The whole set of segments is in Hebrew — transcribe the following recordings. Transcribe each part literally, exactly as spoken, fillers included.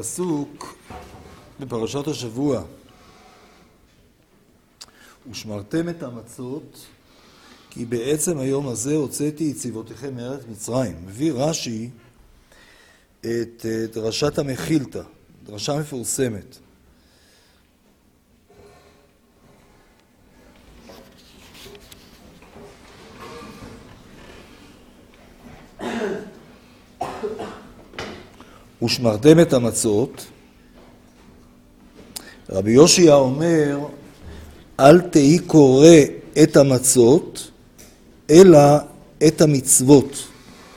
הפסוק בפרשת השבוע, ושמרתם את המצות, כי בעצם היום הזה הוצאתי את צבאותיכם מארץ מצרים. מביא רש"י את דרשת המחילתא, דרשה מפורסמת. ושמרתם את המצות, רבי יושע אומר, אל תהי קורא את המצות, אלא את המצוות.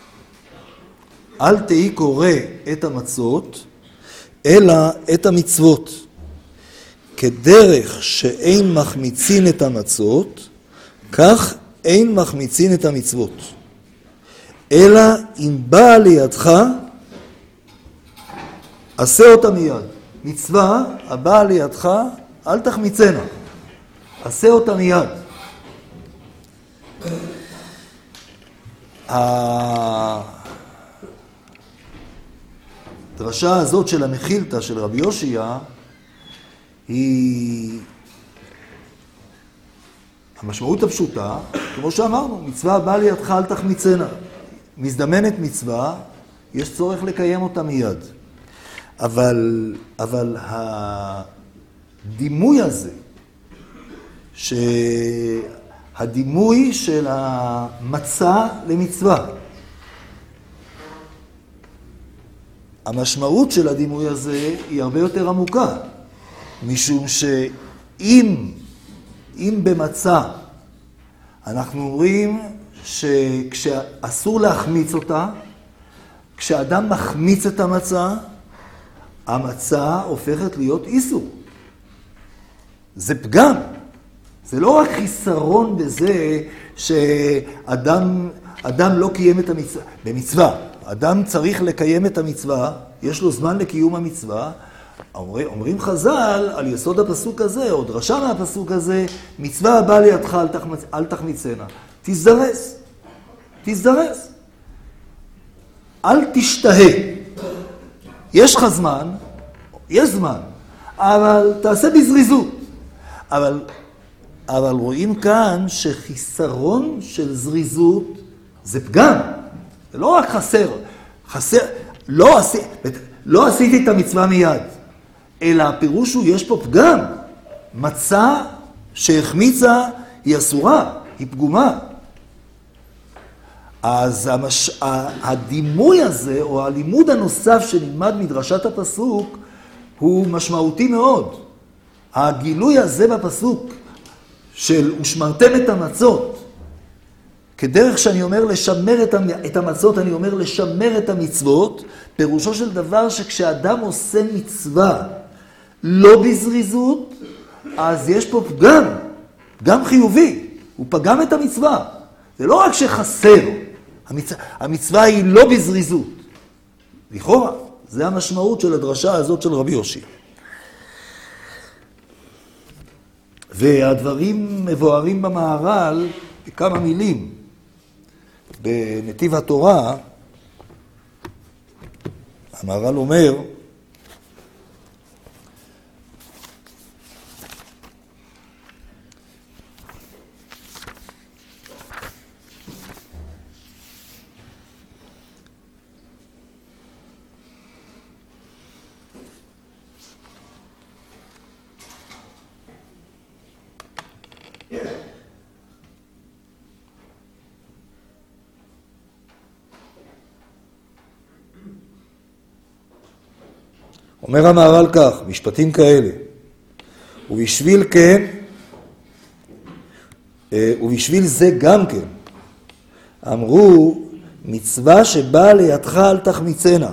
אל תהי קורא את המצות, אלא את המצוות. כדרך שאין מחמיצין את המצות, כך אין מחמיצין את המצוות. אלא אם באה לידך, עשה אותה מיד. מצווה הבאה לידך, אל תחמיצנה. עשה אותה מיד. הדרשה הזאת של המחילתא של רבי יושע היא המשמעות הפשוטה, כמו שאמרנו, מצווה הבאה לידך אל תחמיצנה. מזדמנת מצווה, יש צורך לקיים אותה מיד. אבל, אבל הדימוי הזה, שהדימוי של המצה למצווה, המשמעות של הדימוי הזה היא הרבה יותר עמוקה, משום שאם אם במצה אנחנו אומרים שכשאסור להחמיץ אותה, כשאדם מחמיץ את המצה, המצה הופכת להיות איסור. זה פגם. זה לא רק חיסרון בזה שאדם אדם לא קיים את המצווה. במצווה, אדם צריך לקיים את המצווה, יש לו זמן לקיום המצווה. אומר, אומרים חז"ל על יסוד הפסוק הזה, או דרשה מהפסוק הזה, מצווה הבאה לידך אל, תחמצ... אל תחמיצנה. תזדרז. תזדרז. אל תשתהה. יש לך זמן, יש זמן, אבל תעשה בזריזות. אבל, אבל רואים כאן שחיסרון של זריזות זה פגם. זה לא רק חסר, חסר, לא, עשי, לא עשיתי את המצווה מיד, אלא הפירוש הוא יש פה פגם. מצה שהחמיצה היא אסורה, היא פגומה. אז המש... הדימוי הזה, או הלימוד הנוסף שנלמד מדרשת הפסוק, הוא משמעותי מאוד. הגילוי הזה בפסוק, של ושמרתם את המצות, כדרך שאני אומר לשמר את המצות, אני אומר לשמר את המצוות, פירושו של דבר שכשאדם עושה מצווה לא בזריזות, אז יש פה פגם, פגם חיובי, הוא פגם את המצווה. זה לא רק שחסר, המצ... המצווה היא לא בזריזות. לכאורה, זה המשמעות של הדרשה הזאת של רבי יושע. והדברים מבוארים במהר"ל בכמה מילים. בנתיב התורה, המהר"ל אומר, אומר המהר"ל כך, משפטים כאלה, ובשביל כן, ובשביל זה גם כן, אמרו, מצווה שבאה לידך אל תחמיצנה.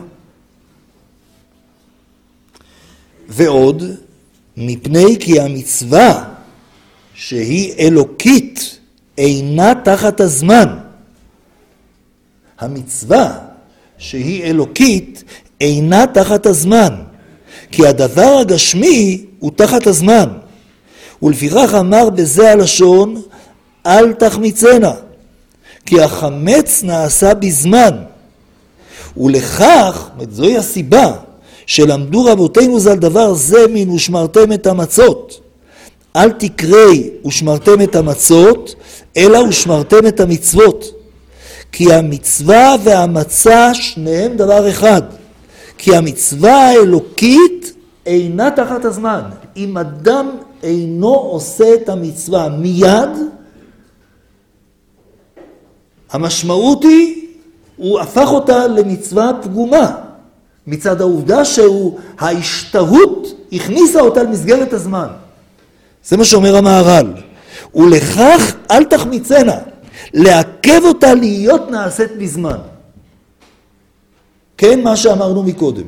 ועוד, מפני כי המצווה שהיא אלוקית אינה תחת הזמן. המצווה שהיא אלוקית אינה תחת הזמן. כי הדבר הגשמי הוא תחת הזמן. ולפיכך אמר בזה הלשון, אל תחמיצנה, כי החמץ נעשה בזמן. ולכך, זוהי הסיבה, שלמדו רבותינו ז"ל דבר זה מן ושמרתם את המצות. אל תקראי ושמרתם את המצות, אלא ושמרתם את המצוות. כי המצווה והמצה שניהם דבר אחד. כי המצווה האלוקית אינה תחת הזמן. אם אדם אינו עושה את המצווה מיד, המשמעות היא, הוא הפך אותה למצווה פגומה. מצד העובדה שהוא, ההשתהות הכניסה אותה למסגרת הזמן. זה מה שאומר המהר"ל. ולכך אל תחמיצנה, לעכב אותה להיות נעשית בזמן. כן, מה שאמרנו מקודם.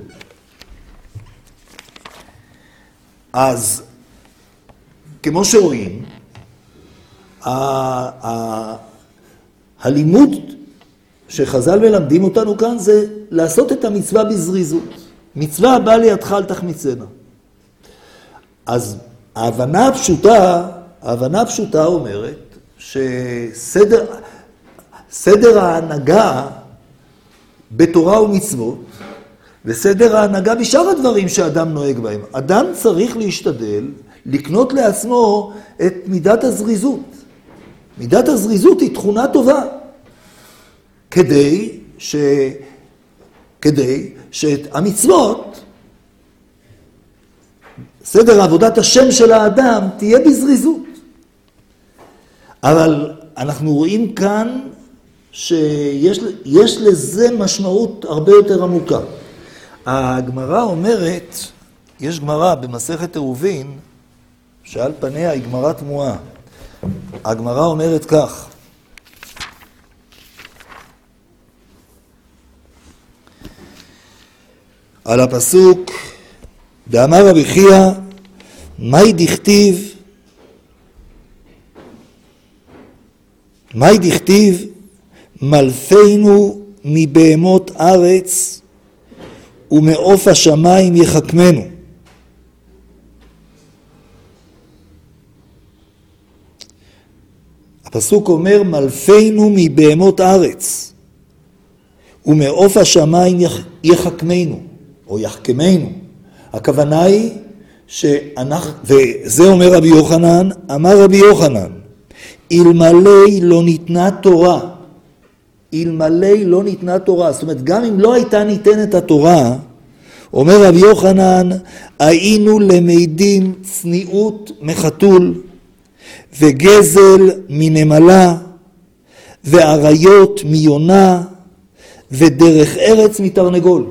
אז, כמו שרואים, ה- ה- הלימוד שחז"ל מלמדים אותנו כאן זה לעשות את המצווה בזריזות. מצווה הבאה לידך אל תחמיצנה. אז ההבנה הפשוטה, ההבנה הפשוטה אומרת שסדר סדר ההנהגה בתורה ומצוות, וסדר ההנהגה בשאר הדברים שאדם נוהג בהם. אדם צריך להשתדל לקנות לעצמו את מידת הזריזות. מידת הזריזות היא תכונה טובה. כדי ש... כדי שהמצוות, סדר עבודת השם של האדם, תהיה בזריזות. אבל אנחנו רואים כאן שיש יש לזה משמעות הרבה יותר עמוקה. הגמרא אומרת, יש גמרא במסכת עירובין, שעל פניה היא גמרא תמוהה. הגמרא אומרת כך, על הפסוק, דאמר רבי חייא, מהי דכתיב, מהי דכתיב, מלפנו מבהמות ארץ ומעוף השמיים יחכמנו. הפסוק אומר, מלפנו מבהמות ארץ ומעוף השמיים יחכמנו. או יחכמנו. הכוונה היא שאנחנו, וזה אומר רבי יוחנן, אמר רבי יוחנן, אלמלא לא ניתנה תורה, אלמלא לא ניתנה תורה, זאת אומרת, גם אם לא הייתה ניתנת התורה, אומר רבי יוחנן, היינו למדים צניעות מחתול, וגזל מנמלה, ועריות מיונה, ודרך ארץ מתרנגול.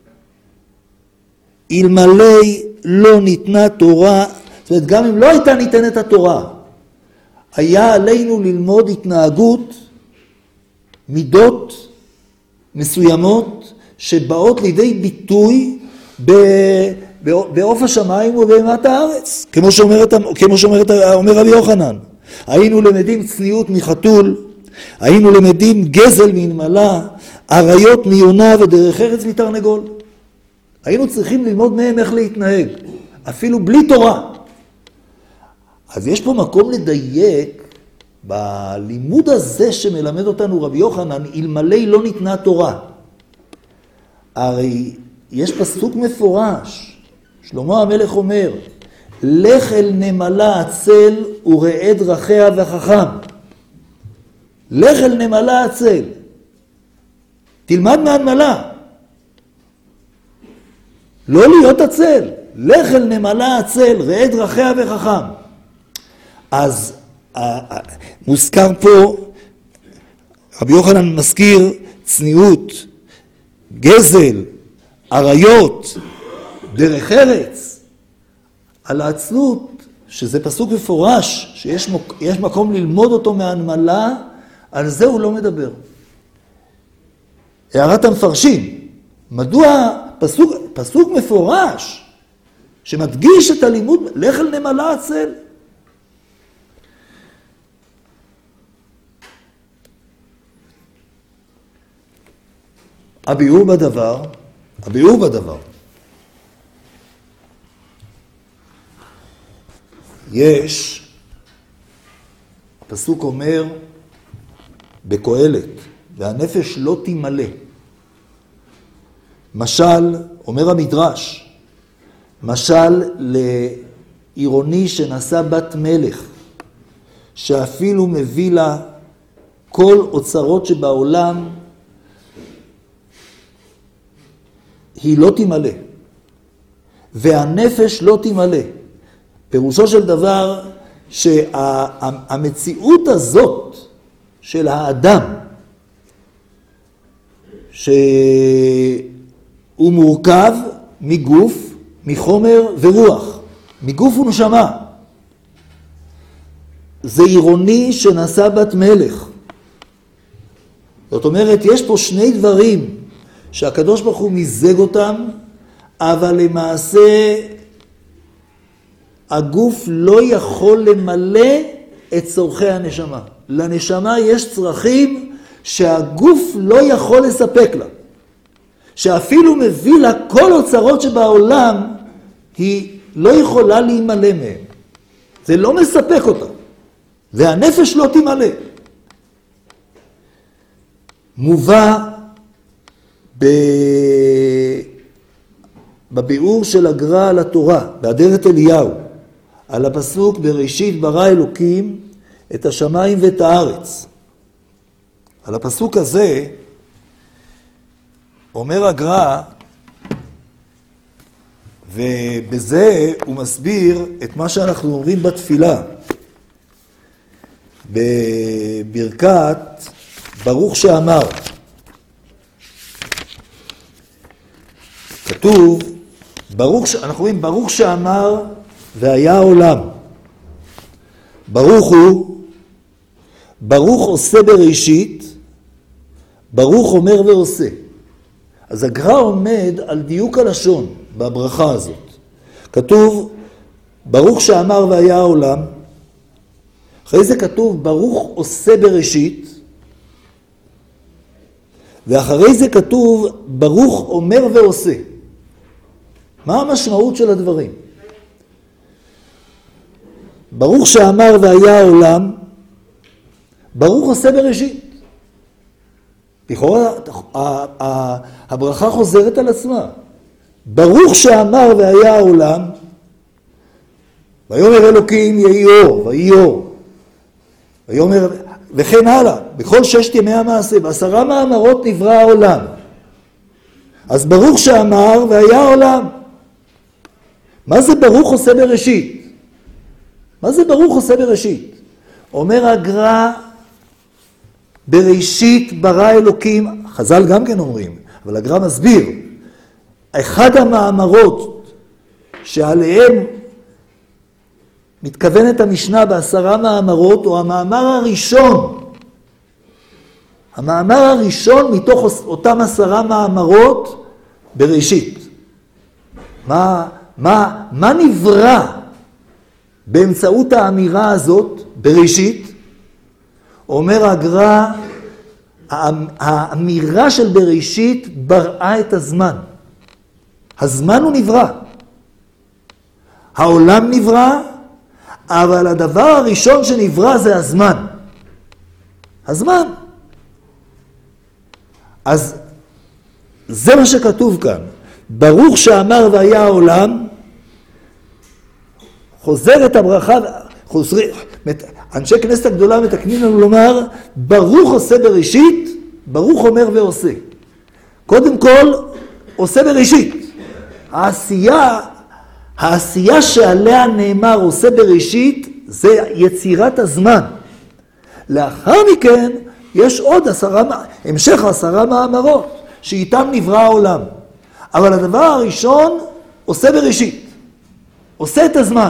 אלמלא לא ניתנה תורה, זאת אומרת, גם אם לא הייתה ניתנת התורה, היה עלינו ללמוד התנהגות, מידות מסוימות, שבאות לידי ביטוי בעוף השמיים ובהמת הארץ, כמו שאומרת, כמו שאומרת, אומר רבי יוחנן. היינו למדים צניעות מחתול, היינו למדים גזל מנמלה, עריות מיונה ודרך ארץ מתרנגול. היינו צריכים ללמוד מהם איך להתנהג, אפילו בלי תורה. אז יש פה מקום לדייק בלימוד הזה שמלמד אותנו רבי יוחנן, אלמלא לא ניתנה תורה. הרי יש פסוק מפורש, שלמה המלך אומר, לך אל נמלה עצל וראה דרכיה וחכם. לך אל נמלה עצל. תלמד מהנמלה. לא להיות עצל. לך אל נמלה עצל, ראה דרכיה וחכם. אז מוזכר פה, רבי יוחנן מזכיר צניעות, גזל, עריות, דרך ארץ. על העצלות, שזה פסוק מפורש, שיש מוק, יש מקום ללמוד אותו מהנמלה, על זה הוא לא מדבר. הערת המפרשים, מדוע פסוק, פסוק מפורש, שמדגיש את הלימוד, לך אל נמלה עצל. הביאור בדבר, הביאור בדבר. יש, הפסוק אומר בקהלת, והנפש לא תמלא. משל, אומר המדרש, משל לעירוני שנשא בת מלך, שאפילו מביא לה כל אוצרות שבעולם, היא לא תמלא, והנפש לא תמלא. פירושו של דבר שהמציאות הזאת של האדם, שהוא מורכב מגוף, מחומר ורוח, מגוף ונשמה. זה עירוני שנשא בת מלך. זאת אומרת, יש פה שני דברים שהקדוש ברוך הוא מיזג אותם, אבל למעשה הגוף לא יכול למלא את צורכי הנשמה. לנשמה יש צרכים שהגוף לא יכול לספק לה. שאפילו מביא לה כל אוצרות שבעולם, היא לא יכולה להימלא מהם. זה לא מספק אותה. והנפש לא תימלא. מובא ב... בביאור של הגר"א על התורה, באדרת אליהו, על הפסוק בראשית ברא אלוקים את השמיים ואת הארץ. על הפסוק הזה אומר הגר"א, ובזה הוא מסביר את מה שאנחנו אומרים בתפילה, בברכת ברוך שאמר. כתוב, ברוך, אנחנו רואים ברוך שאמר והיה העולם. ברוך הוא, ברוך עושה בראשית, ברוך אומר ועושה. אז הגר"א עומד על דיוק הלשון בברכה הזאת. כתוב, ברוך שאמר והיה העולם. אחרי זה כתוב, ברוך עושה בראשית. ואחרי זה כתוב, ברוך אומר ועושה. מה המשמעות של הדברים? ברוך שאמר והיה העולם, ברוך עושה בראשית. לכאורה, הברכה חוזרת על עצמה. ברוך שאמר והיה העולם, ויאמר אלוקים יהי אור, ויהי אור. ויאמר, וכן הלאה, בכל ששת ימי המעשה, בעשרה מאמרות נברא העולם. אז ברוך שאמר והיה העולם. מה זה ברוך עושה בראשית? מה זה ברוך עושה בראשית? אומר הגר"א, בראשית ברא אלוקים, חז"ל גם כן אומרים, אבל הגר"א מסביר, אחד המאמרות שעליהם מתכוונת המשנה בעשרה מאמרות, הוא המאמר הראשון. המאמר הראשון מתוך אותם עשרה מאמרות בראשית. מה, מה, מה נברא באמצעות האמירה הזאת בראשית? אומר הגר"א, האמירה של בראשית בראה את הזמן. הזמן הוא נברא. העולם נברא, אבל הדבר הראשון שנברא זה הזמן. הזמן. אז זה מה שכתוב כאן. ברוך שאמר והיה העולם, חוזר את הברכה, חוזר, אנשי כנסת הגדולה מתקנים לנו לומר, ברוך עושה בראשית, ברוך אומר ועושה. קודם כל, עושה בראשית. העשייה, העשייה שעליה נאמר עושה בראשית, זה יצירת הזמן. לאחר מכן, יש עוד עשרה, המשך עשרה מאמרות, שאיתם נברא העולם. אבל הדבר הראשון, עושה בראשית. עושה את הזמן.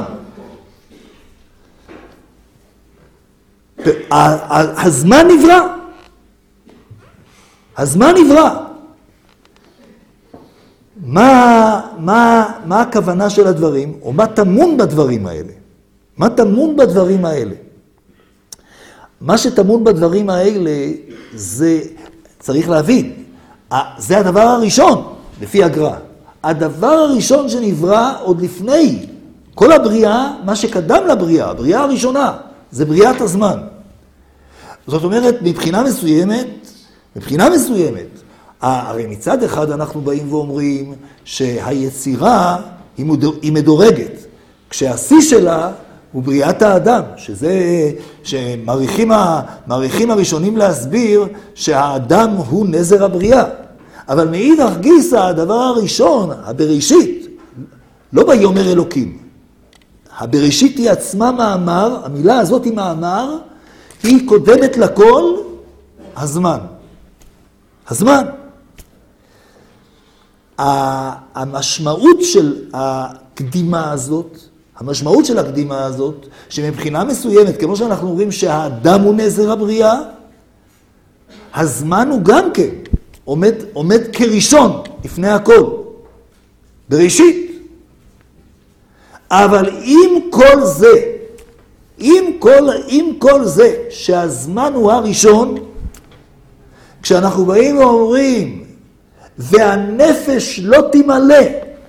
הזמן נברא. הזמן נברא. מה, מה, מה הכוונה של הדברים, או מה תמון בדברים האלה? מה תמון בדברים האלה? מה שתמון בדברים האלה, זה, צריך להבין, זה הדבר הראשון, לפי הגר"א. הדבר הראשון שנברא עוד לפני כל הבריאה, מה שקדם לבריאה, הבריאה הראשונה, זה בריאת הזמן. זאת אומרת, מבחינה מסוימת, מבחינה מסוימת, הרי מצד אחד אנחנו באים ואומרים שהיצירה היא מדורגת, כשהשיא שלה הוא בריאת האדם, שזה, שמעריכים הראשונים להסביר שהאדם הוא נזר הבריאה. אבל מאידך גיסא, הדבר הראשון, הבראשית, לא ביאמר אלוקים. הבראשית היא עצמה מאמר, המילה הזאת היא מאמר, היא קודמת לכל הזמן. הזמן. המשמעות של הקדימה הזאת, המשמעות של הקדימה הזאת, שמבחינה מסוימת, כמו שאנחנו אומרים שהאדם הוא נזר הבריאה, הזמן הוא גם כן, עומד, עומד כראשון לפני הכל, בראשית. אבל עם כל זה, עם כל, עם כל זה שהזמן הוא הראשון, כשאנחנו באים ואומרים, והנפש לא תמלא,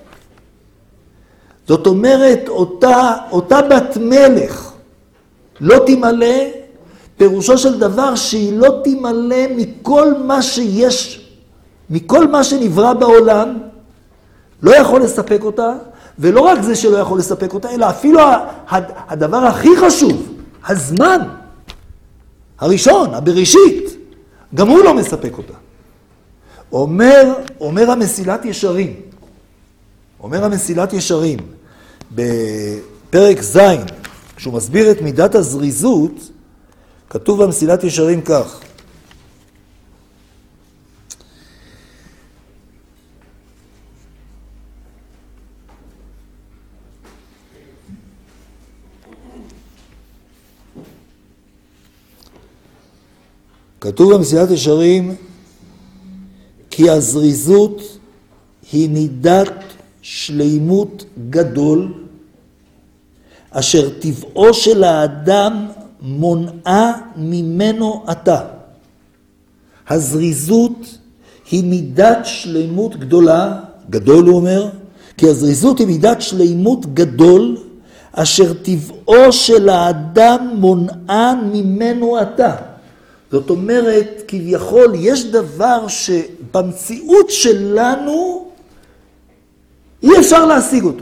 זאת אומרת, אותה, אותה בת מלך לא תמלא, פירושו של דבר שהיא לא תמלא מכל מה שיש, מכל מה שנברא בעולם, לא יכול לספק אותה, ולא רק זה שלא יכול לספק אותה, אלא אפילו הדבר הכי חשוב, הזמן, הראשון, הבראשית, גם הוא לא מספק אותה. אומר, אומר המסילת ישרים, אומר המסילת ישרים, בפרק ז', כשהוא מסביר את מידת הזריזות, כתוב במסילת ישרים כך. כתוב במסילת ישרים, כי הזריזות היא מידת שלימות גדול, אשר טבעו של האדם מונעה ממנו עתה. הזריזות היא מידת שלימות גדולה, גדול הוא אומר, כי הזריזות היא מידת שלימות גדול, אשר טבעו של האדם מונעה ממנו עתה. זאת אומרת, כביכול, יש דבר שבמציאות שלנו אי אפשר להשיג אותו.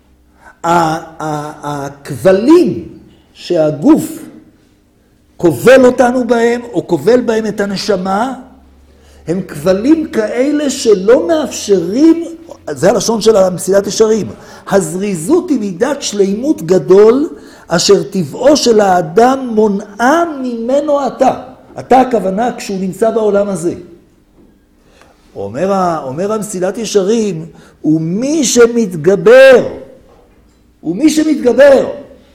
הכבלים שהגוף כובל אותנו בהם, או כובל בהם את הנשמה, הם כבלים כאלה שלא מאפשרים, זה הלשון של המסילת ישרים, הזריזות היא מידת שלימות גדול, אשר טבעו של האדם מונעה ממנו עתה. עתה הכוונה כשהוא נמצא בעולם הזה. אומר, אומר המסילת ישרים, ומי שמתגבר, ומי שמתגבר,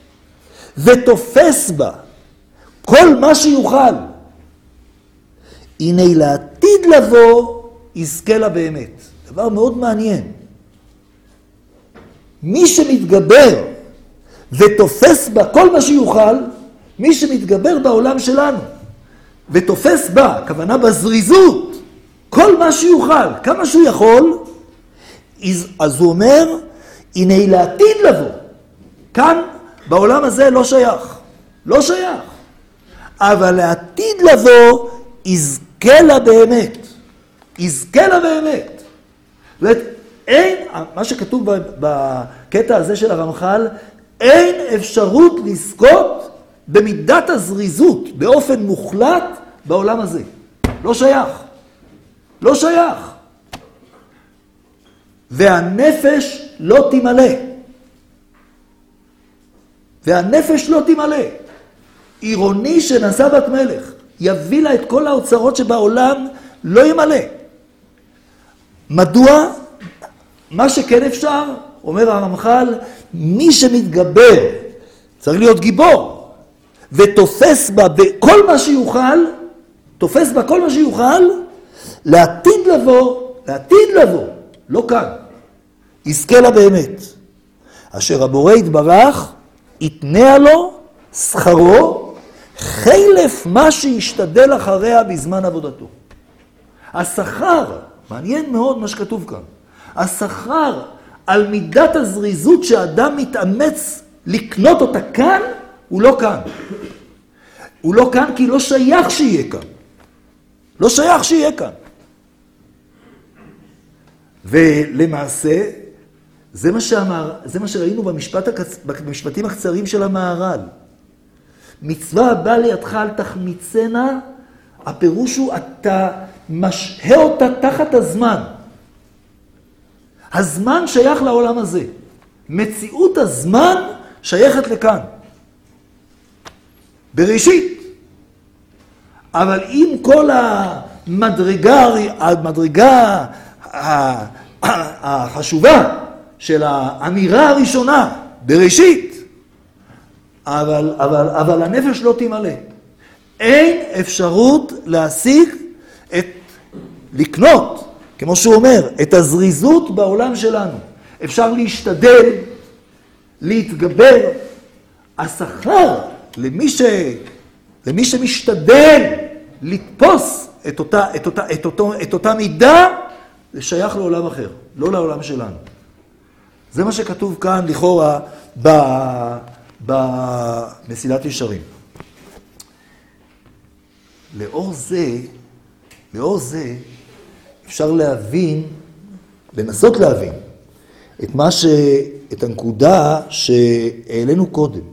ותופס בה כל מה שיוכל, הנה לעתיד לבוא, יזכה לה באמת. דבר מאוד מעניין. מי שמתגבר, ותופס בה כל מה שיוכל, מי שמתגבר בעולם שלנו, ותופס בה, הכוונה בזריזות, כל מה שיוכל, כמה שהוא יכול, אז הוא אומר, הנה לעתיד לבוא. כאן, בעולם הזה לא שייך. לא שייך. אבל לעתיד לבוא, יזכה לה באמת. יזכה לה באמת. זאת אומרת, אין, מה שכתוב בקטע הזה של הרמח"ל, אין אפשרות לזכות במידת הזריזות, באופן מוחלט, בעולם הזה. לא שייך. לא שייך. והנפש לא תמלא. והנפש לא תמלא. עירוני שנשא בת מלך, יביא לה את כל האוצרות שבעולם, לא ימלא. מדוע? מה שכן אפשר, אומר הרמח"ל, מי שמתגבר, צריך להיות גיבור, ותופס בה בכל מה שיוכל, תופס בה כל מה שיוכל, לעתיד לבוא, לעתיד לבוא, לא כאן, יזכה לה באמת. אשר הבורא יתברך, יתנע לו שכרו, חלף מה שישתדל אחריה בזמן עבודתו. השכר, מעניין מאוד מה שכתוב כאן, השכר על מידת הזריזות שאדם מתאמץ לקנות אותה כאן, הוא לא כאן. הוא לא כאן כי לא שייך שיהיה כאן. לא שייך שיהיה כאן. ולמעשה, זה מה שאמר, זה מה שראינו במשפט הקצ... במשפטים הקצרים של המהר"ל. מצווה הבאה לידך אל תחמיצנה, הפירוש הוא, אתה משהה אותה תחת הזמן. הזמן שייך לעולם הזה. מציאות הזמן שייכת לכאן. בראשית. אבל אם כל המדרגה, המדרגה החשובה של האמירה הראשונה, בראשית, אבל, אבל, אבל הנפש לא תמלא. אין אפשרות להשיג את, לקנות, כמו שהוא אומר, את הזריזות בעולם שלנו. אפשר להשתדל, להתגבר. השכר למי, ש, למי שמשתדל לתפוס את אותה, את אותה, את אותו, את אותה מידה, זה שייך לעולם אחר, לא לעולם שלנו. זה מה שכתוב כאן לכאורה במסילת ישרים. לאור זה, לאור זה, אפשר להבין, לנסות להבין, את מה ש... את הנקודה שהעלינו קודם.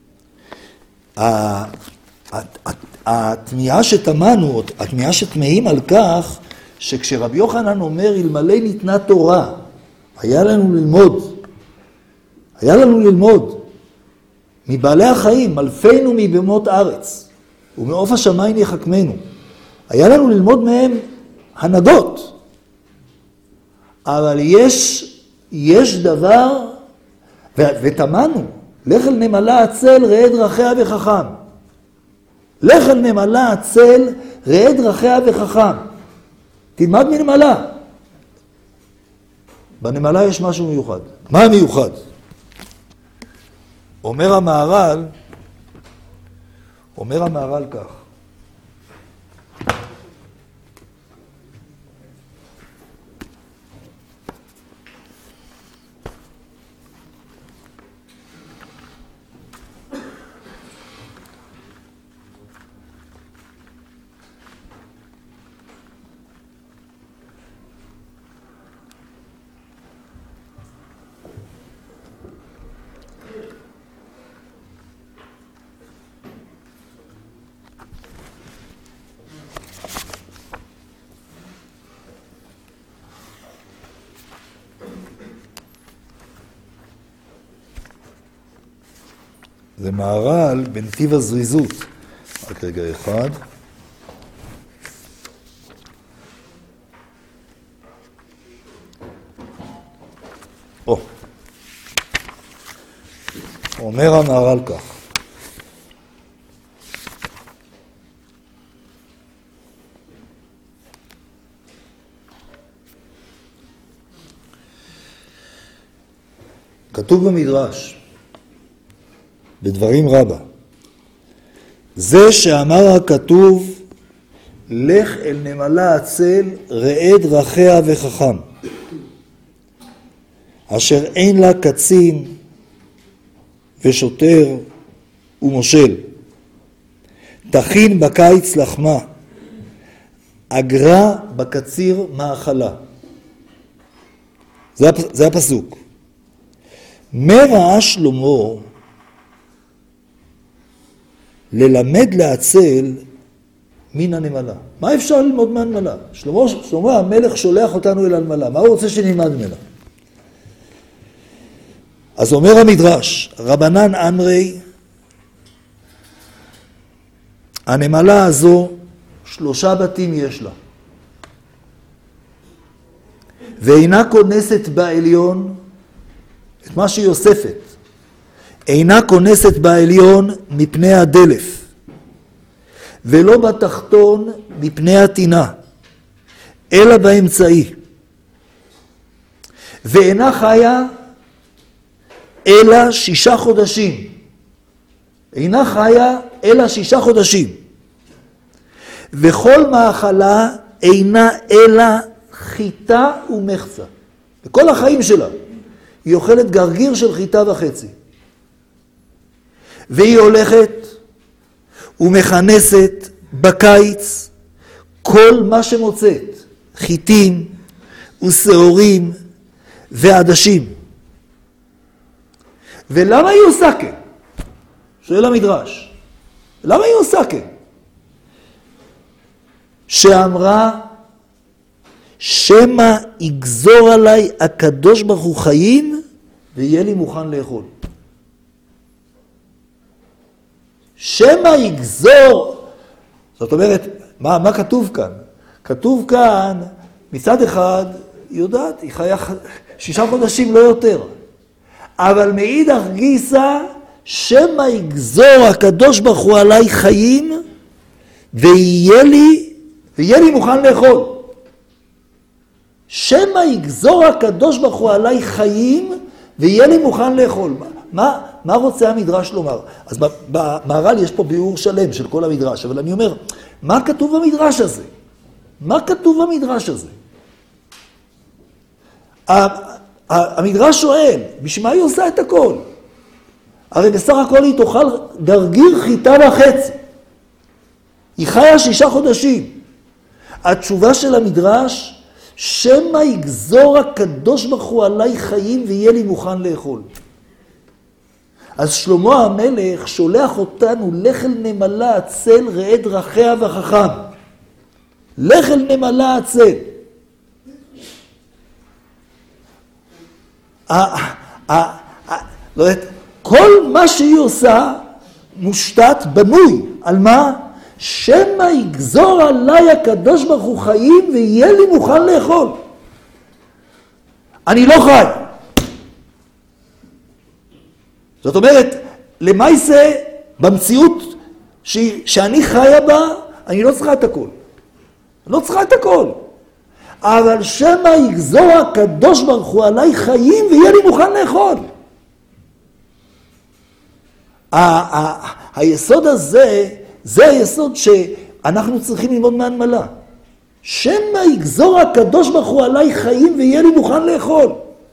התמיהה שתמנו, התמיהה שתמהים על כך, שכשרבי יוחנן אומר, אלמלא ניתנה תורה, היה לנו ללמוד, היה לנו ללמוד, מבעלי החיים, מלפינו מבמות ארץ, ומעוף השמיים יחכמנו. היה לנו ללמוד מהם הנהגות. אבל יש, יש דבר, ו, ותמנו, לך אל נמלה עצל, ראה דרכיה וחכם. לך אל נמלה עצל, ראה דרכיה וחכם. תלמד מנמלה. בנמלה יש משהו מיוחד. מה המיוחד? אומר המהר"ל, אומר המהר"ל כך. זה מהר"ל בנתיב הזריזות. רק רגע אחד. או. אומר המהר"ל כך. כתוב במדרש, בדברים רבה, זה שאמר הכתוב, לך אל נמלה עצל, ראה דרכיה וחכם, אשר אין לה קצין ושוטר ומושל, תכין בקיץ לחמה, אגרה בקציר מאכלה. זה, זה הפסוק. מה ראה שלמה ללמד לעצל מן הנמלה? מה אפשר ללמוד מהנמלה? שלמה, שלמה המלך שולח אותנו אל הנמלה. מה הוא רוצה שנלמד ממנה? אז אומר המדרש, רבנן אמרי, הנמלה הזו, שלושה בתים יש לה. ואינה כונסת בעליון את מה שהיא אוספת. אינה כונסת בעליון מפני הדלף, ולא בתחתון מפני התינה, אלא באמצעי. ואינה חיה אלא שישה חודשים. אינה חיה אלא שישה חודשים. וכל מאכלה אינה אלא חיטה ומחצה. בכל החיים שלה היא אוכלת גרגיר של חיטה וחצי. והיא הולכת ומכנסת בקיץ כל מה שמוצאת, חיטים ושעורים ועדשים. ולמה היא עושה כן? שואל המדרש. למה היא עושה כן? שאמרה, שמה יגזור עליי הקדוש ברוך הוא חיים, ויהיה לי מוכן לאכול. שמה יגזור, זאת אומרת, מה, מה כתוב כאן? כתוב כאן, מצד אחד, היא יודעת, היא חיה שישה חודשים, לא יותר. אבל מאידך גיסא, שמה יגזור הקדוש ברוך הוא עליי חיים, ויהיה לי, ויהיה לי מוכן לאכול. שמה יגזור הקדוש ברוך הוא עליי חיים, ויהיה לי מוכן לאכול. מה, מה רוצה המדרש לומר? אז במהר"ל יש פה ביאור שלם של כל המדרש, אבל אני אומר, מה כתוב במדרש הזה? מה כתוב במדרש הזה? המדרש שואל, בשביל מה היא עושה את הכל? הרי בסך הכל היא תאכל גרגיר חיטה וחצי. היא חיה שישה חודשים. התשובה של המדרש, שמה יגזור הקדוש ברוך הוא עליי חיים ויהיה לי מוכן לאכול. אז שלמה המלך שולח אותנו לחל נמלה עצל ראה דרכיה וחכם. לחל נמלה עצל. לא יודעת, כל מה שהיא עושה מושתת, בנוי. על מה? שמה יגזור עליי הקדוש ברוך הוא חיים ויהיה לי מוכן לאכול. אני לא חי. זאת אומרת, למעשה, במציאות ש... שאני חיה בה, אני לא צריכה את הכל. אני לא צריכה את הכל. אבל שמה יגזור הקדוש ברוך הוא עליי חיים ויהיה לי מוכן לאכול. ה- ה- היסוד הזה, זה היסוד שאנחנו צריכים ללמוד מהנמלה. שמה יגזור הקדוש ברוך הוא עליי חיים ויהיה לי מוכן לאכול.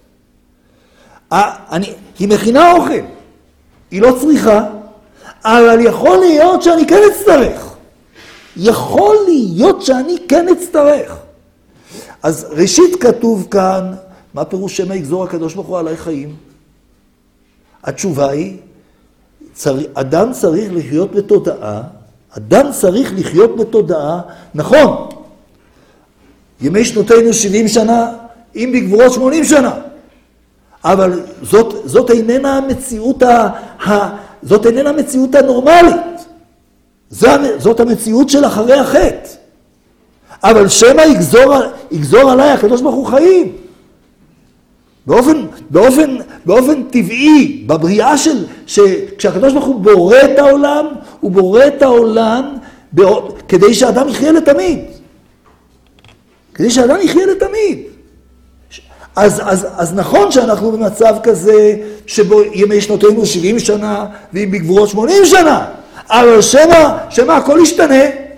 אני, היא מכינה אוכל, היא לא צריכה, אבל יכול להיות שאני כן אצטרך. יכול להיות שאני כן אצטרך. אז ראשית כתוב כאן, מה פירוש שמה יגזור הקדוש ברוך הוא עליי חיים? התשובה היא, צר... אדם צריך לחיות בתודעה, אדם צריך לחיות בתודעה, נכון, ימי שנותינו שבעים שנה, אם בגבורות שמונים שנה, אבל זאת, זאת איננה המציאות, ה... ה... זאת איננה המציאות הנורמלית, זאת המציאות של אחרי החטא. אבל שמה יגזור, יגזור עליי הקדוש ברוך הוא חיים. באופן, באופן, באופן טבעי, בבריאה של, שכשהקדוש ברוך הוא בורא את העולם, הוא בורא את העולם כדי שאדם יחיה לתמיד. כדי שאדם יחיה לתמיד. אז, אז, אז נכון שאנחנו במצב כזה שבו ימי שנותינו שבעים שנה ואם בגבורות שמונים שנה, אבל שמה, שמה הכל ישתנה.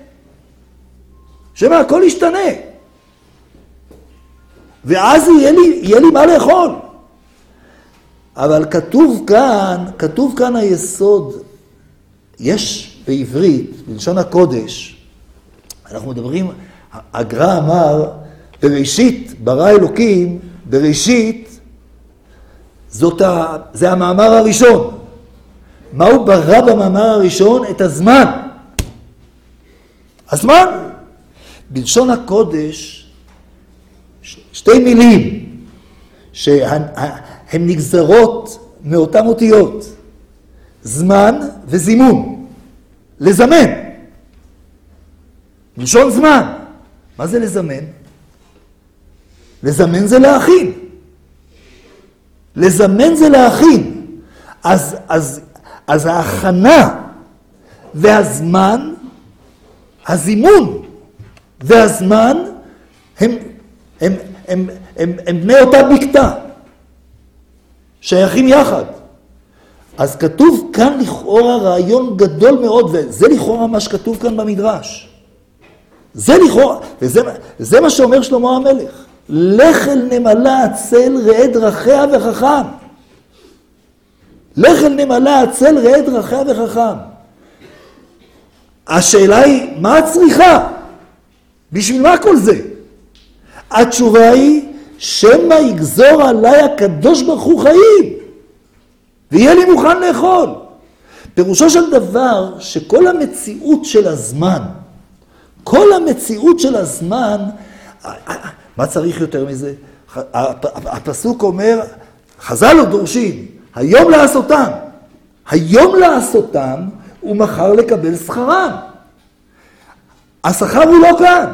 שמה הכל ישתנה. ואז יהיה לי, יהיה לי מה לאכול. אבל כתוב כאן, כתוב כאן היסוד, יש בעברית, בלשון הקודש, אנחנו מדברים, הגר"א אמר, בראשית ברא אלוקים, בראשית, זאת ה, זה המאמר הראשון. מה הוא ברא במאמר הראשון? את הזמן. הזמן. בלשון הקודש, שתי מילים שהן נגזרות מאותן אותיות, זמן וזימון, לזמן. בלשון זמן. מה זה לזמן? לזמן זה להכין. לזמן זה להכין. אז, אז, אז ההכנה והזמן, הזימון והזמן, הם, הם, הם, הם, הם בני אותה בקתה. שייכים יחד. אז כתוב כאן לכאורה רעיון גדול מאוד, וזה לכאורה מה שכתוב כאן במדרש. זה לכאורה, וזה זה מה שאומר שלמה המלך. לך אל נמלה עצל ראה דרכיה וחכם. לך אל נמלה עצל ראה דרכיה וחכם. השאלה היא, מה את צריכה? בשביל מה כל זה? התשובה היא שמא יגזור עליי הקדוש ברוך הוא חיים, ויהיה לי מוכן לאכול. פירושו של דבר שכל המציאות של הזמן, כל המציאות של הזמן, מה צריך יותר מזה? הפסוק אומר, חז"ל עוד דורשים, היום לעשותם, היום לעשותם ומחר לקבל שכרם. השכר הוא לא כאן.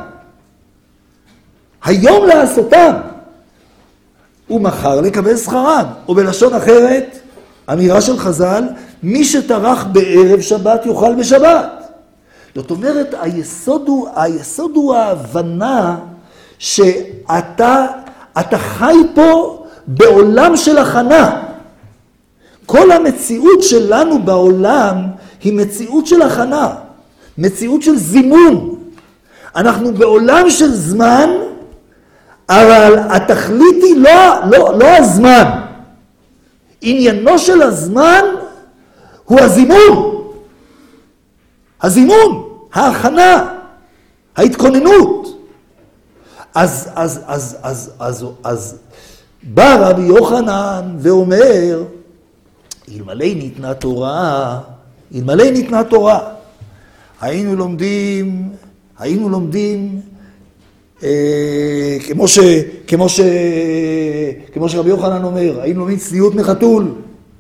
היום לעשותם ומחר לקבל שכרם. או בלשון אחרת, אמירה של חז"ל, מי שטרח בערב שבת יאכל בשבת. זאת אומרת, היסוד הוא, היסוד הוא ההבנה שאתה אתה חי פה בעולם של הכנה. כל המציאות שלנו בעולם היא מציאות של הכנה, מציאות של זימון. אנחנו בעולם של זמן, אבל התכלית היא לא, לא, לא הזמן. עניינו של הזמן הוא הזימון. הזימון, ההכנה, ההתכוננות. אז, אז, אז, אז, אז, אז, בא רבי יוחנן ואומר, אלמלא ניתנה תורה, אלמלא ניתנה תורה, היינו לומדים, היינו לומדים, אה, כמו ש, כמו ש, כמו שרבי יוחנן אומר, היינו לומדים צניעות מחתול,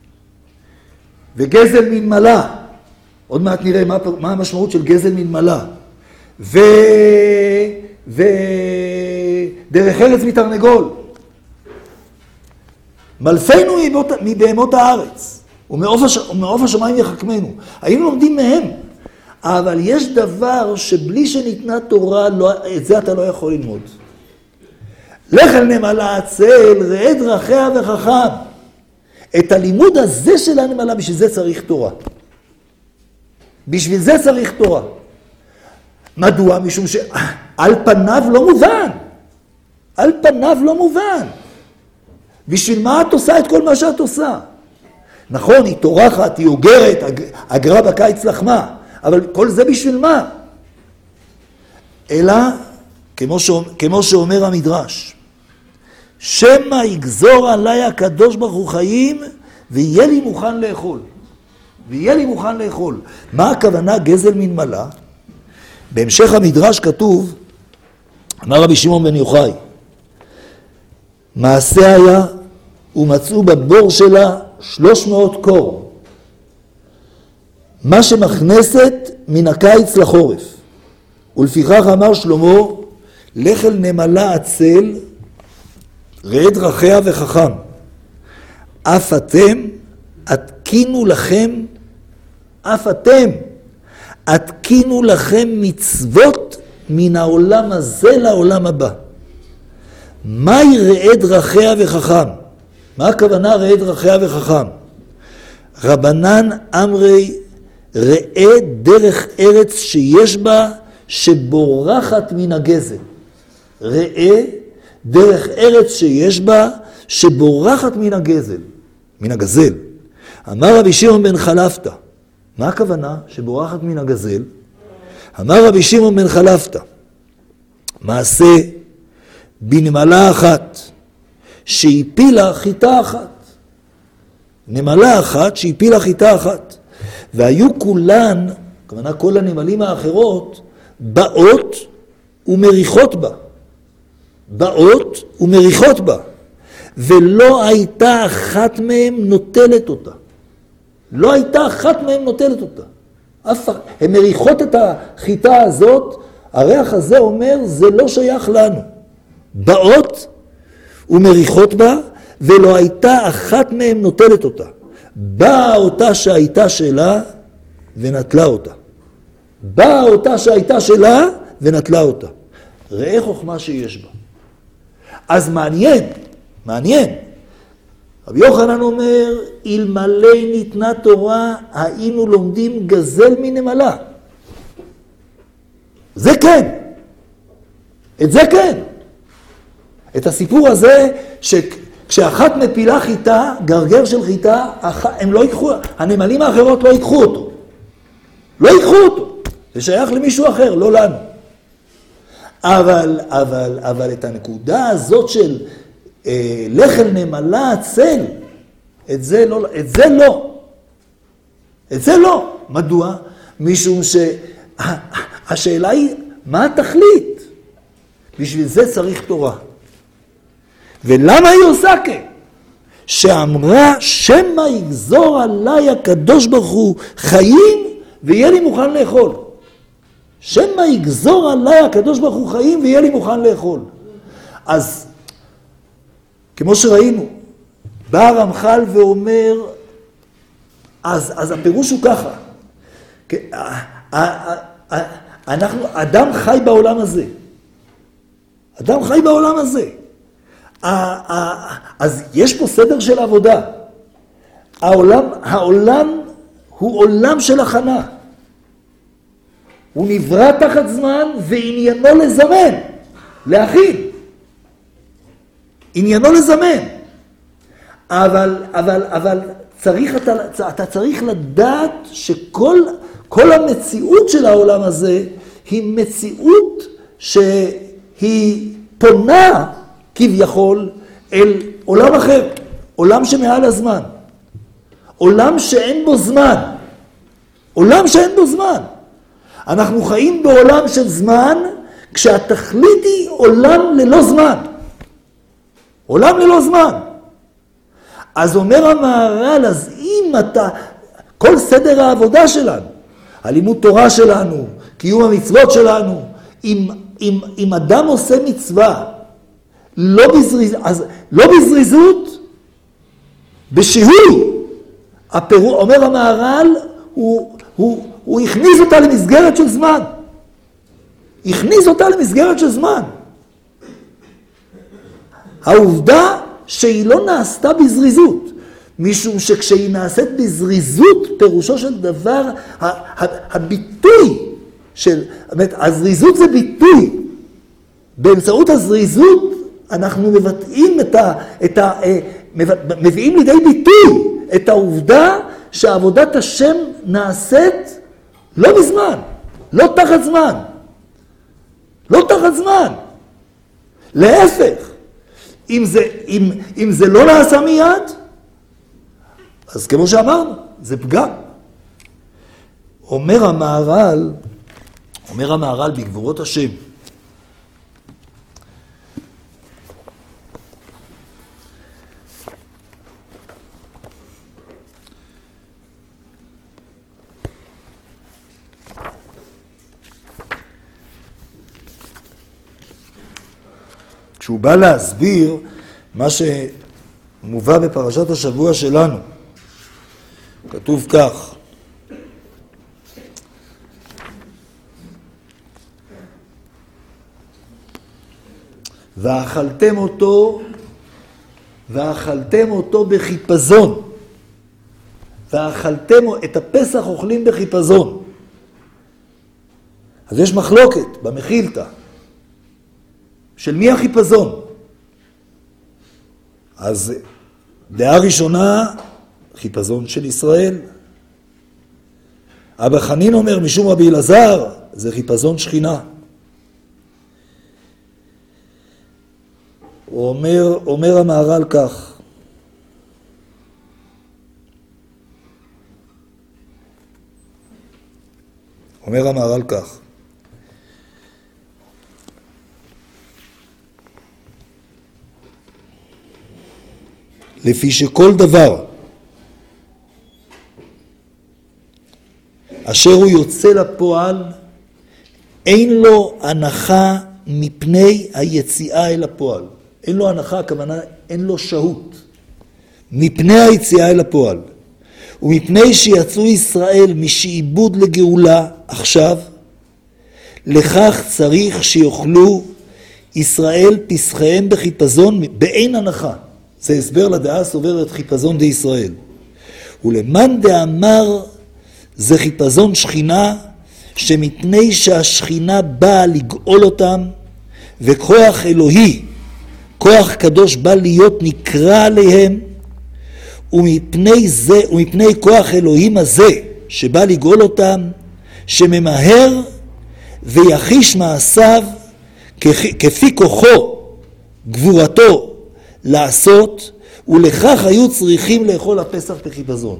וגזל מן מלה. עוד מעט נראה מה, מה המשמעות של גזל מן מלה. ו, ודרך ארץ מתרנגול. מלפנו מבהמות הארץ, ומעוף השמיים יחכמנו. היינו לומדים מהם. אבל יש דבר שבלי שניתנה תורה, לא, את זה אתה לא יכול ללמוד. לך אל נמלה עצל, ראה דרכיה וחכם. את הלימוד הזה של הנמלה, בשביל זה צריך תורה. בשביל זה צריך תורה. מדוע? משום שעל פניו לא מובן. על פניו לא מובן. בשביל מה את עושה את כל מה שאת עושה? נכון, היא תורחת, היא אוגרת, אגרה בקיץ לחמה, אבל כל זה בשביל מה? אלא, כמו, שאומר, כמו שאומר המדרש, שמא יגזור עליי הקדוש ברוך הוא חיים, ויהיה לי מוכן לאכול. ויהיה לי מוכן לאכול. מה הכוונה גזל מן מלה? בהמשך המדרש כתוב, אמר רבי שמעון בן יוחאי, מעשה היה ומצאו בבור שלה שלוש מאות קור, מה שמכנסת מן הקיץ לחורף. ולפיכך אמר שלמה, לך אל נמלה עצל, ראה דרכיה וחכם. אף אתם התקינו לכם, אף אתם התקינו לכם מצוות מן העולם הזה לעולם הבא. מהי ראה דרכיה וחכם? מה הכוונה ראה דרכיה וחכם? רבנן אמרי ראה דרך ארץ שיש בה שבורחת מן הגזל. ראה דרך ארץ שיש בה שבורחת מן הגזל, מן הגזל. אמר רבי שמעון בן חלפתא, מה הכוונה שבורחת מן הגזל? אמר רבי שמעון בן חלפתא, מעשה בנמלה אחת שהפילה חיטה אחת. נמלה אחת שהפילה חיטה אחת. והיו כולן, כמובן כל הנמלים האחרות, באות ומריחות בה. באות ומריחות בה. ולא הייתה אחת מהם נוטלת אותה. לא הייתה אחת מהם נוטלת אותה. אף, הן מריחות את החיטה הזאת, הריח הזה אומר, זה לא שייך לנו. באות ומריחות בה, ולא הייתה אחת מהם נוטלת אותה. באה אותה שהייתה שלה ונטלה אותה. באה אותה שהייתה שלה ונטלה אותה. ראה חוכמה שיש בה. אז מעניין, מעניין. רבי יוחנן אומר, אלמלא ניתנה תורה, היינו לומדים גזל מנמלה. זה כן. את זה כן. את הסיפור הזה, שכשאחת מפילה חיטה, גרגר של חיטה, הם לא ייקחו, הנמלים האחרות לא ייקחו אותו. לא ייקחו אותו. זה שייך למישהו אחר, לא לנו. אבל, אבל, אבל את הנקודה הזאת של אה, לחם נמלה צל, את זה לא, את זה לא. את זה לא. מדוע? משום שהשאלה היא, מה התכלית? בשביל זה צריך תורה. ולמה היא עושה כן? שאמרה, שמה יגזור עליי הקדוש ברוך הוא חיים, ויהיה לי מוכן לאכול. שמה יגזור עליי הקדוש ברוך הוא חיים, ויהיה לי מוכן לאכול. אז, כמו שראינו, בא הרמח"ל ואומר, אז, אז הפירוש הוא ככה, אנחנו, אדם חי בעולם הזה. אדם חי בעולם הזה. אז יש פה סדר של עבודה. העולם, העולם הוא עולם של הכנה. הוא נברא תחת זמן ועניינו לזמן, להכין. עניינו לזמן. אבל, אבל, אבל צריך, אתה, אתה צריך לדעת שכל כל המציאות של העולם הזה היא מציאות שהיא פונה כביכול אל עולם אחר, עולם שמעל הזמן, עולם שאין בו זמן, עולם שאין בו זמן. אנחנו חיים בעולם של זמן, כשהתכלית היא עולם ללא זמן. עולם ללא זמן. אז אומר המהר"ל, אז אם אתה, כל סדר העבודה שלנו, הלימוד תורה שלנו, קיום המצוות שלנו, אם, אם, אם אדם עושה מצווה, לא, בזריז, אז, לא בזריזות, בשיהוי, הפירו, אומר המהר"ל, הוא, הוא, הוא הכניס אותה למסגרת של זמן. הכניס אותה למסגרת של זמן. העובדה שהיא לא נעשתה בזריזות, משום שכשהיא נעשית בזריזות, פירושו של דבר, הביטוי של, באמת, הזריזות זה ביטוי. באמצעות הזריזות אנחנו מבטאים את ה, את ה, מביאים לידי ביטוי את העובדה שעבודת השם נעשית לא בזמן, לא תחת זמן. לא תחת זמן. להפך, אם זה, אם, אם זה לא נעשה מיד, אז כמו שאמרנו, זה פגם. אומר המהר"ל, אומר המהר"ל בגבורות השם, כשהוא בא להסביר מה שמובא בפרשת השבוע שלנו, כתוב כך, ואכלתם אותו, ואכלתם אותו בחיפזון. ואכלתם, את הפסח אוכלים בחיפזון. אז יש מחלוקת במחילתא. של מי החיפזון? אז דעה ראשונה, חיפזון של ישראל. אבא חנין אומר, משום רבי אלעזר, זה חיפזון שכינה. הוא אומר, אומר המהר"ל כך, אומר המהר"ל כך, לפי שכל דבר אשר הוא יוצא לפועל, אין לו הנחה מפני היציאה אל הפועל. אין לו הנחה, הכוונה, אין לו שהות. מפני היציאה אל הפועל. ומפני שיצאו ישראל משעבוד לגאולה עכשיו, לכך צריך שיוכלו ישראל פסחיהם בחיפזון באין הנחה. זה הסבר לדעה הסוברת חיפזון די ישראל. ולמאן דאמר זה חיפזון שכינה, שמפני שהשכינה באה לגאול אותם, וכוח אלוהי, כוח קדוש בא להיות נקרא עליהם, ומפני זה, ומפני כוח אלוהים הזה, שבא לגאול אותם, שממהר ויחיש מעשיו, כפי כוחו, גבורתו, לעשות, ולכך היו צריכים לאכול הפסח בחיפזון.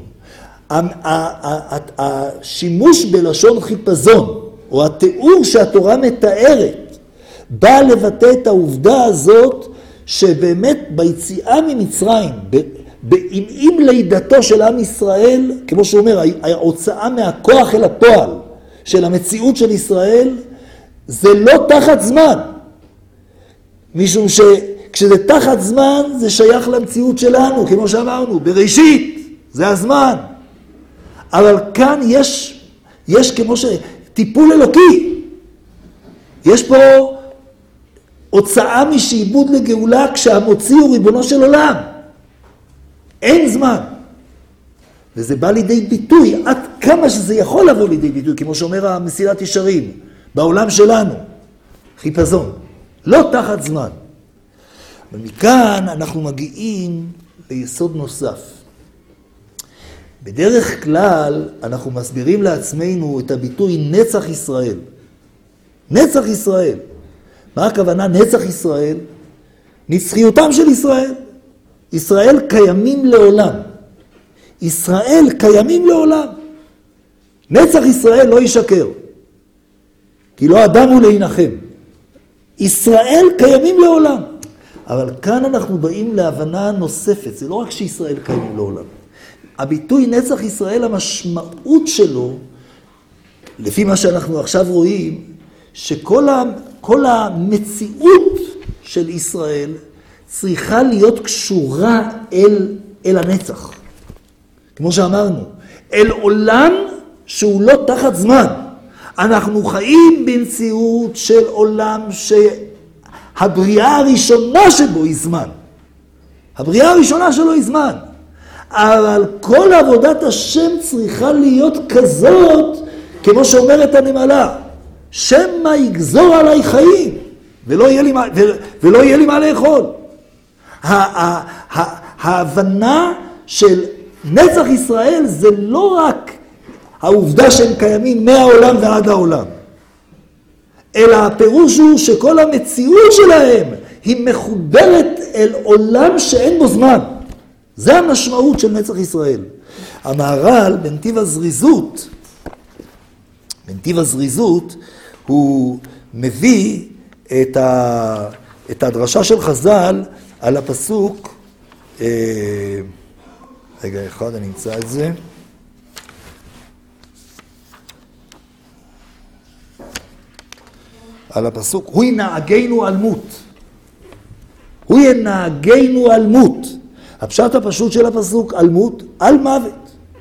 השימוש בלשון חיפזון, או התיאור שהתורה מתארת, בא לבטא את העובדה הזאת, שבאמת ביציאה ממצרים, עם לידתו של עם ישראל, כמו שהוא אומר, ההוצאה מהכוח אל הפועל של המציאות של ישראל, זה לא תחת זמן. משום שכשזה תחת זמן, זה שייך למציאות שלנו, כמו שאמרנו, בראשית, זה הזמן. אבל כאן יש, יש כמו ש... טיפול אלוקי. יש פה הוצאה משעבוד לגאולה כשהמוציא הוא ריבונו של עולם. אין זמן. וזה בא לידי ביטוי, עד כמה שזה יכול לבוא לידי ביטוי, כמו שאומר המסילת ישרים, בעולם שלנו. חיפזון. לא תחת זמן. ומכאן אנחנו מגיעים ליסוד נוסף. בדרך כלל אנחנו מסבירים לעצמנו את הביטוי נצח ישראל. נצח ישראל. מה הכוונה נצח ישראל? נצחיותם של ישראל. ישראל קיימים לעולם. ישראל קיימים לעולם. נצח ישראל לא ישקר. כי לא אדם הוא להנחם. ישראל קיימים לעולם. אבל כאן אנחנו באים להבנה נוספת. זה לא רק שישראל קיימים לעולם. הביטוי נצח ישראל, המשמעות שלו, לפי מה שאנחנו עכשיו רואים, שכל ה, כל המציאות של ישראל צריכה להיות קשורה אל, אל הנצח. כמו שאמרנו, אל עולם שהוא לא תחת זמן. אנחנו חיים במציאות של עולם שהבריאה הראשונה שבו היא זמן. הבריאה הראשונה שלו היא זמן. אבל כל עבודת השם צריכה להיות כזאת, כמו שאומרת הנמלה, שמה יגזור עליי חיים, ולא יהיה לי מה, ולא יהיה לי מה לאכול. ההבנה של נצח ישראל זה לא רק העובדה שהם קיימים מהעולם ועד העולם, אלא הפירוש הוא שכל המציאות שלהם היא מחוברת אל עולם שאין בו זמן. זה המשמעות של נצח ישראל. המהר"ל בנתיב הזריזות, בנתיב הזריזות, הוא מביא את, ה, את הדרשה של חז"ל על הפסוק, אה, רגע אחד, אני אמצא את זה. על הפסוק, הוא ינהגנו על מות. הוא ינהגנו על מות. הפשט הפשוט של הפסוק, על מות, על מוות.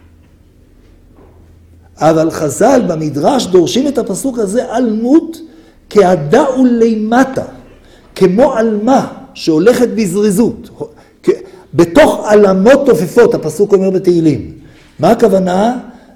אבל חז"ל במדרש דורשים את הפסוק הזה על מות כהדאו לימטה, כמו אלמה שהולכת בזריזות, בתוך עלמות תופפות, הפסוק אומר בתהילים. מה הכוונה?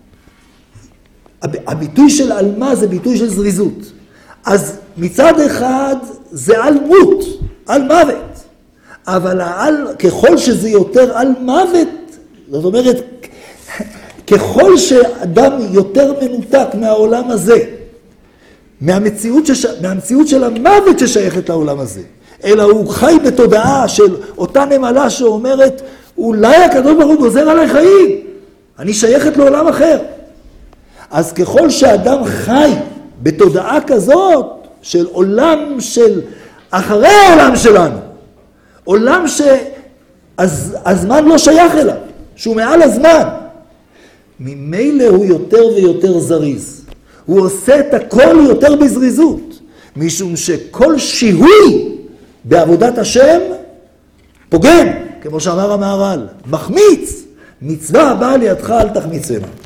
הביטוי של אלמה זה ביטוי של זריזות. אז מצד אחד זה על מות, על מוות. אבל העל, ככל שזה יותר על מוות, זאת אומרת, ככל שאדם יותר מנותק מהעולם הזה, מהמציאות, שש... מהמציאות של המוות ששייכת לעולם הזה, אלא הוא חי בתודעה של אותה נמלה שאומרת, אולי הקדוש ברוך הוא גוזר עליי חיים, אני שייכת לעולם אחר. אז ככל שאדם חי בתודעה כזאת של עולם של אחרי העולם שלנו, עולם שהזמן לא שייך אליו, שהוא מעל הזמן, ממילא הוא יותר ויותר זריז. הוא עושה את הכל יותר בזריזות, משום שכל שיהוי בעבודת השם פוגם, כמו שאמר המהר"ל, מחמיץ, מצווה הבאה לידך אל תחמיצנה.